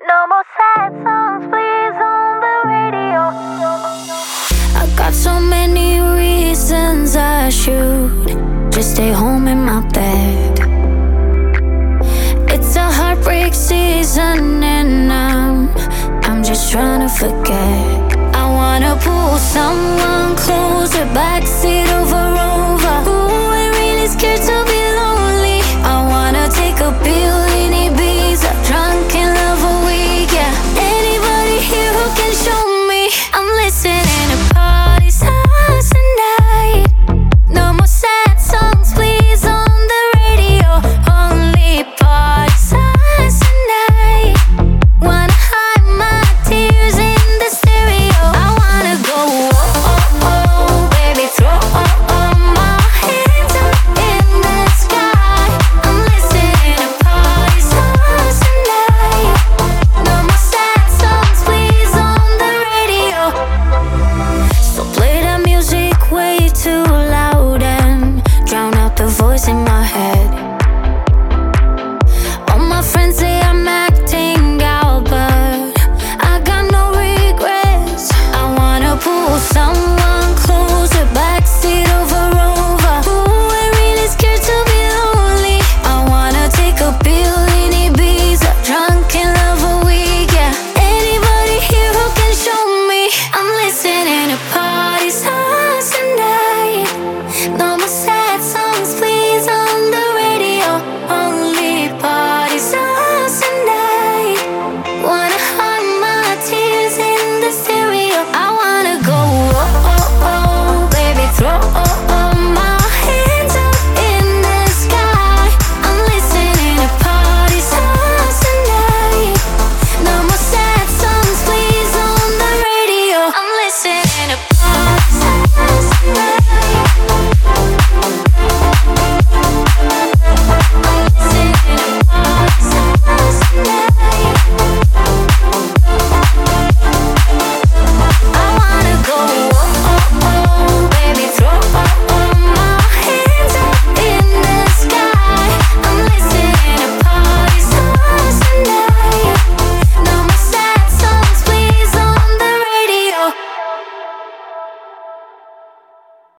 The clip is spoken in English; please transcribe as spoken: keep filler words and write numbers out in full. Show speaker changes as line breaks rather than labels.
No more sad songs, please, on the radio.
I got so many reasons I should just stay home in my bed. It's a heartbreak season and I'm I'm just trying to forget. I wanna pull someone closer, backseat over over. Ooh, I'm really scared to be